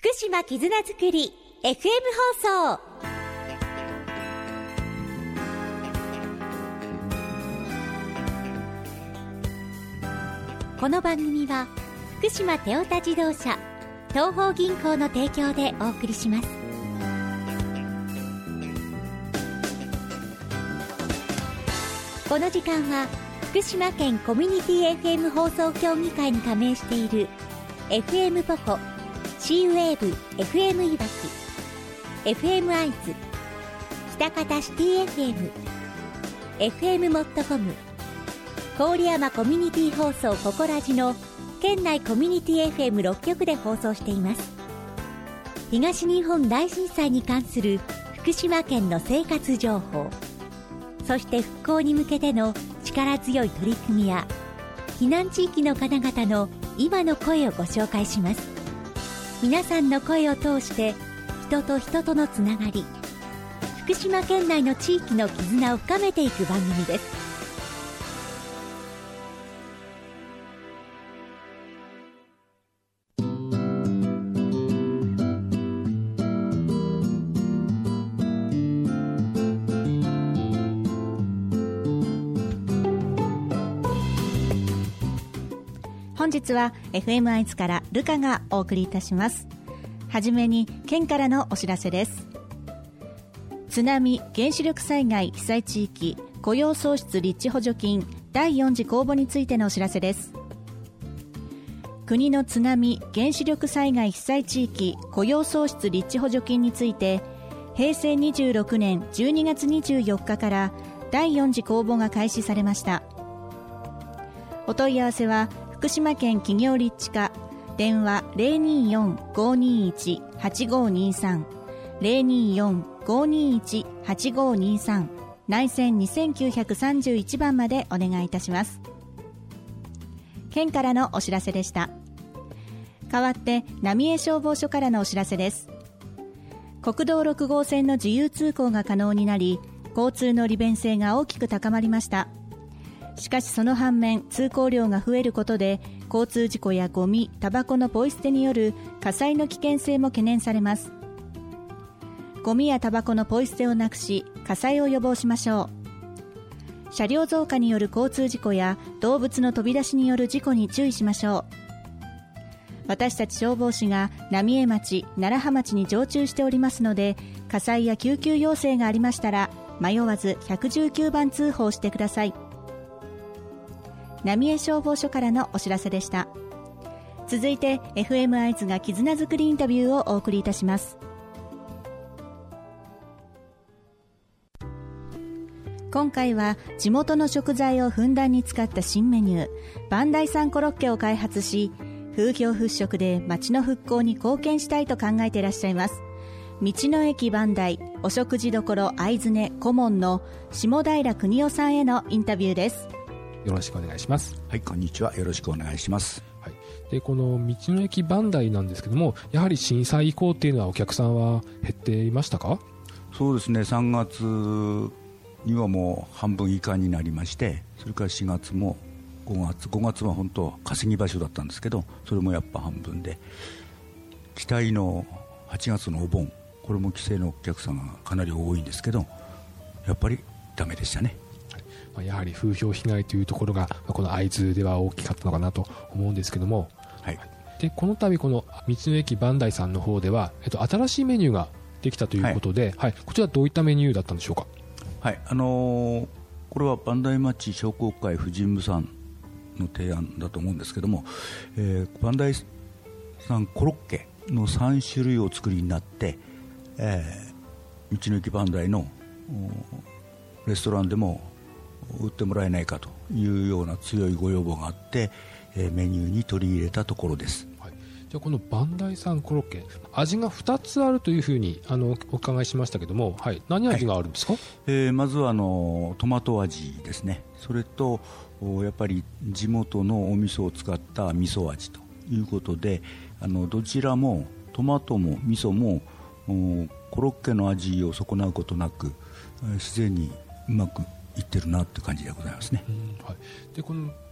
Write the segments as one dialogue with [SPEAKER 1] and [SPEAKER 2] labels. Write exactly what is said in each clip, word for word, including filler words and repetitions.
[SPEAKER 1] 福島絆づくり エフエム 放送。この番組は福島テオタ自動車東邦銀行の提供でお送りします。この時間は福島県コミュニティ エフエム 放送協議会に加盟している エフエム ポコ、シーウェーブ エフエム いわき、エフエム 会津、北方シティ エフエム、エフエム モットコム、郡山コミュニティ放送ココラジの県内コミュニティ エフエムろっ 局で放送しています。東日本大震災に関する福島県の生活情報、そして復興に向けての力強い取り組みや避難地域の方々の今の声をご紹介します。皆さんの声を通して人と人とのつながり、福島県内の地域の絆を深めていく番組です。
[SPEAKER 2] 本日は エフエム 愛知からルカがお送りいたします。はじめに県からのお知らせです。津波原子力災害被災地域雇用創出立地補助金だいよん次公募についてのお知らせです。国の津波原子力災害被災地域雇用創出立地補助金について平成にじゅうろくねんじゅうにがつにじゅうよっかからだいよん次公募が開始されました。お問い合わせは福島県企業立地課電話 ゼロにーよん ごーにーいち はちごーにーさん ゼロにーよん ごーにーいち はちごーにーさん内線にせんきゅうひゃくさんじゅういちばんまでお願いいたします。県からのお知らせでした。代わって浪江消防署からのお知らせです。国道ろく号線の自由通行が可能になり交通の利便性が大きく高まりました。しかしその反面通行量が増えることで交通事故やゴミ、タバコのポイ捨てによる火災の危険性も懸念されます。ゴミやタバコのポイ捨てをなくし火災を予防しましょう。車両増加による交通事故や動物の飛び出しによる事故に注意しましょう。私たち消防士が浪江町、楢葉町に常駐しておりますので火災や救急要請がありましたら迷わずひゃくじゅうきゅうばん通報してください。浪江消防署からのお知らせでした。続いて エフエム 愛知が絆づくりインタビューをお送りいたします。今回は地元の食材をふんだんに使った新メニュー磐梯山コロッケを開発し風評払拭で町の復興に貢献したいと考えていらっしゃいます道の駅磐梯お食事処会津根顧問の下平邦夫さんへのインタビューです。
[SPEAKER 3] よろしくお願いします。
[SPEAKER 4] はい、こんにちは。よろしくお願いします。
[SPEAKER 3] はい、でこの道の駅磐梯なんですけども、やはり震災以降っていうのはお客さんは減っていましたか？
[SPEAKER 4] そうですね、さんがつにはもう半分以下になりまして、それからしがつもごがつごがつは本当稼ぎ場所だったんですけど、それもやっぱ半分で、期待のはちがつのお盆、これも帰省のお客さんがかなり多いんですけど、やっぱりダメでしたね。
[SPEAKER 3] やはり風評被害というところがこの会津では大きかったのかなと思うんですけども、はい、でこの度この道の駅磐梯さんの方では、えっと、新しいメニューができたということで、はいはい、こちらどういったメニューだったんでしょうか？
[SPEAKER 4] はい、あのー、これは磐梯町商工会婦人部さんの提案だと思うんですけども、えー、磐梯さんコロッケのさん種類をお作りになって、えー、道の駅磐梯のレストランでも売ってもらえないかというような強いご要望があって、えー、メニューに取り入れたところです。
[SPEAKER 3] はい、じゃあこの磐梯さんコロッケ、味がふたつあるというふうにあのお伺いしましたけども、はい、何味があるんですか？はい、
[SPEAKER 4] えー、まずはあのトマト味ですね。それとやっぱり地元のお味噌を使った味噌味ということで、あのどちらもトマトも味噌もコロッケの味を損なうことなく自然にうまくいってるなって感じでございますね。
[SPEAKER 3] うん、はい、でこの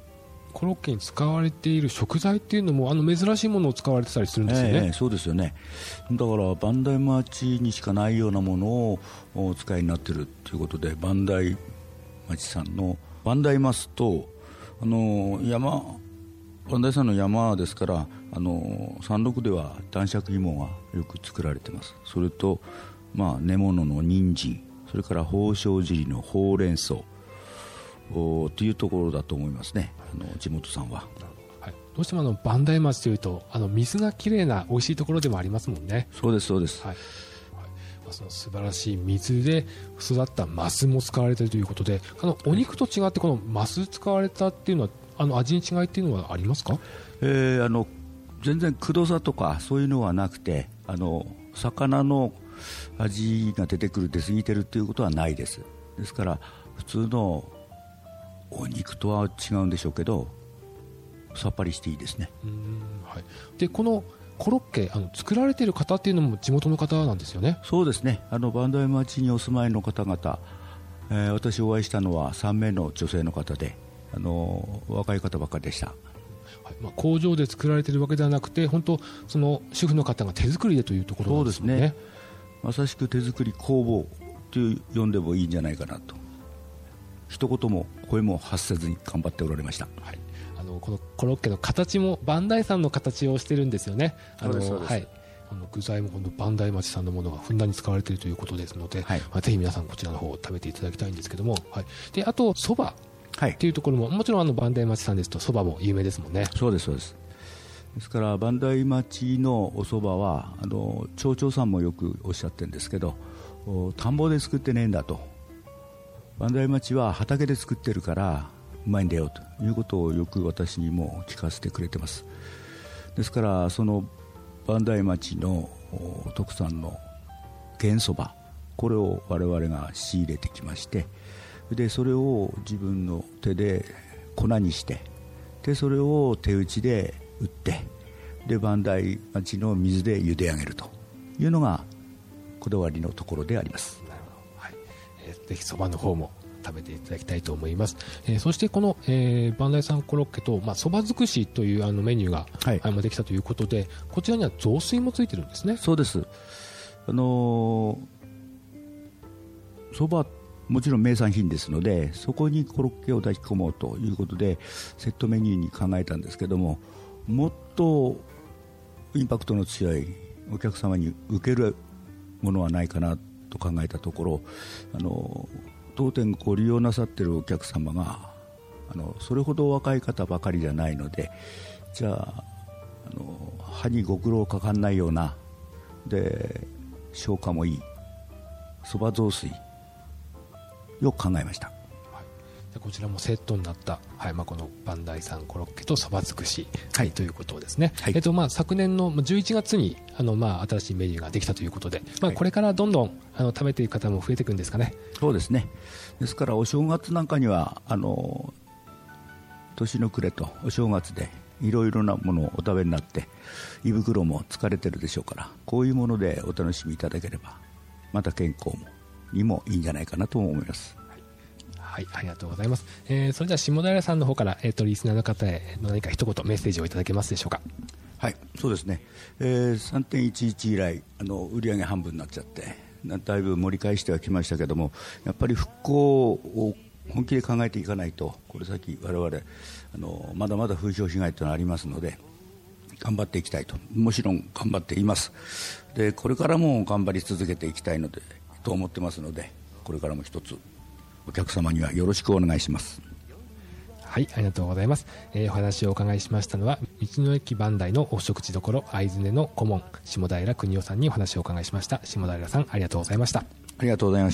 [SPEAKER 3] コロッケに使われている食材っていうのもあの珍しいものを使われてたりするんですよね。
[SPEAKER 4] えー、そうですよね。だから磐梯町にしかないようなものをお使いになっているということで、磐梯町さんの磐梯マスとあの山磐梯山の山ですから、あの山麓では男爵芋がよく作られています。それと、まあ、根物の人参、それから宝生尻のほうれん草というところだと思いますね、あの地元さんは。
[SPEAKER 3] はい、どうしてもあの磐梯町というとあの水がきれいな美味しいところでもありますもんね。
[SPEAKER 4] そうですそうです、
[SPEAKER 3] はい、その素晴らしい水で育ったマスも使われているということで、あのお肉と違ってこのマス使われたっていうのはあの味に違いっていうのはありますか？
[SPEAKER 4] えー、あの全然くどさとかそういうのはなくて、あの魚の味が出てくる出過ぎてるということはないです。ですから普通のお肉とは違うんでしょうけどさっぱりしていいですね。
[SPEAKER 3] うーん、はい、でこのコロッケあの作られている方っていうのも地元の方なんですよね。
[SPEAKER 4] そうですね。あの磐梯町にお住まいの方々、えー、私お会いしたのはさんめいの女性の方で、あの若い方ばっかりでした。
[SPEAKER 3] はい、まあ、工場で作られているわけではなくて本当その主婦の方が手作りでというところなんですね。そうですね。
[SPEAKER 4] まさしく手作り工房と呼んでもいいんじゃないかなと、一言も声も発せずに頑張っておられました。
[SPEAKER 3] はい、あのこのコロッケの形も磐梯山の形をしてるんですよね。あのはい、あの具材もこの磐梯町産のものがふんだんに使われているということですので、はい、まあ、ぜひ皆さんこちらの方を食べていただきたいんですけども、はい、であとそばっていうところも、はい、もちろんあの磐梯町産ですとそばも有名ですもんね。
[SPEAKER 4] そうですそうです。ですから磐梯町のおそばはあの町長さんもよくおっしゃってるんですけど、田んぼで作ってねえんだと、磐梯町は畑で作ってるからうまいんだよということをよく私にも聞かせてくれてます。ですからその磐梯町の特産の玄そば、これを我々が仕入れてきまして、でそれを自分の手で粉にして、でそれを手打ちで打って、で磐梯町の水で茹で上げるというのがこだわりのところであります。
[SPEAKER 3] なるほど、はい、えー、ぜひそばの方も食べていただきたいと思います。えー、そしてこの、えー、磐梯山コロッケと、まあ、そば尽くしというあのメニューが、はい、あのできたということで、こちらには雑炊もついてるんですね。
[SPEAKER 4] そうです。あのー、そばもちろん名産品ですので、そこにコロッケを抱き込もうということでセットメニューに考えたんですけども、もっとインパクトの強いお客様に受けるものはないかなと考えたところ、あの当店ご利用なさっているお客様があのそれほど若い方ばかりじゃないので、じゃあ、あの歯にご苦労かかんないようなで消化もいいそば雑炊を考えました。
[SPEAKER 3] でこちらもセットになった、はい、まあ、この磐梯山コロッケとそば尽くし、はい、ということですね。はい、えっとまあ、昨年のじゅういちがつにあの、まあ、新しいメニューができたということで、まあ、これからどんどんあの食べている方も増えていくんですかね。
[SPEAKER 4] そうですね。ですからお正月なんかにはあの年の暮れとお正月でいろいろなものをお食べになって胃袋も疲れてるでしょうから、こういうものでお楽しみいただければまた健康もにもいいんじゃないかなと思います。
[SPEAKER 3] はい、ありがとうございます。えー、それでは下平さんの方から、えー、とリスナーの方へ何か一言メッセージをいただけますでしょうか。
[SPEAKER 4] はい、そうですね、えー、さんてんいちいち 以来あの売り上げ半分になっちゃってだいぶ盛り返してはきましたけども、やっぱり復興を本気で考えていかないとこれ先我々あのまだまだ風評被害というのはありますので頑張っていきたいと、もちろん頑張っています。でこれからも頑張り続けていきたいのでと思ってますので、これからも一つお客様にはよろしくお願いします。
[SPEAKER 3] はい、ありがとうございます。えー、お話をお伺いしましたのは道の駅磐梯のお食事処会津根の顧問下平邦夫さんにお話をお伺いしました。下平さん、ありがとうございました。
[SPEAKER 4] ありがとうございました。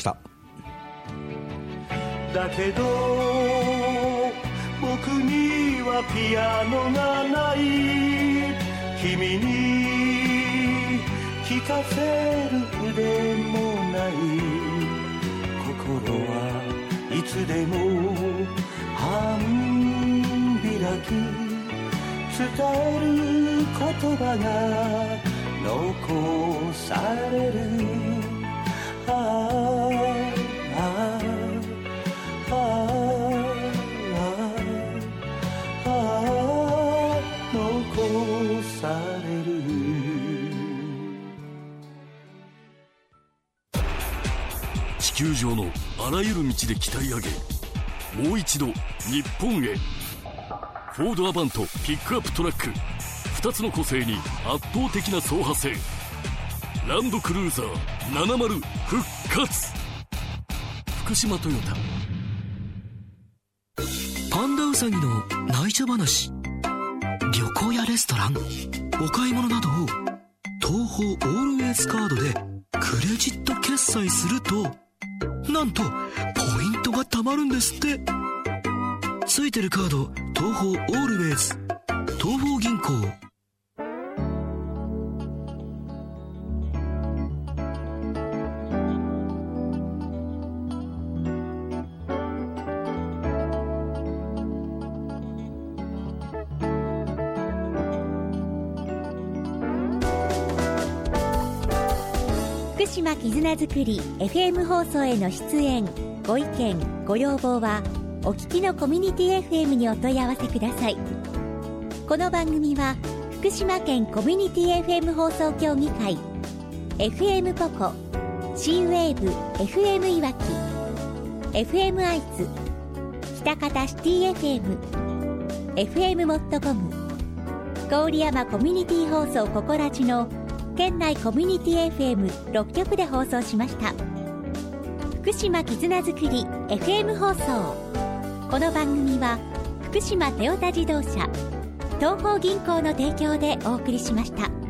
[SPEAKER 5] だけど僕にはピアノがない、君に聴かせる腕もない、心はいつでも半開き、伝える言葉が残される、ああああああ
[SPEAKER 6] 地球上のあらゆる道で鍛え上げ、もう一度日本へ。フォードアバントピックアップトラック、ふたつの個性に圧倒的な走破性。ランドクルーザーななじゅう復活。福島トヨタ。
[SPEAKER 7] パンダウサギの内緒話。旅行やレストラン、お買い物などを東宝オールウェイズカードでクレジット決済すると、なんとポイントが貯まるんですって。ついてるカード、東宝オールウェイズ、東宝銀行。
[SPEAKER 1] 福島絆づくり エフエム 放送への出演、ご意見ご要望はお聞きのコミュニティ エフエム にお問い合わせください。この番組は福島県コミュニティ エフエム 放送協議会、 エフエム ポコ、 C ウェーブ エフエム いわき、 エフエム アイツ、北方シティ エフエム、 エフエム モットコム、郡山コミュニティ放送ココラジの県内コミュニティ エフエムろっきょくで放送しました。福島絆づくり エフエム 放送。この番組は福島トヨタ自動車、東邦銀行の提供でお送りしました。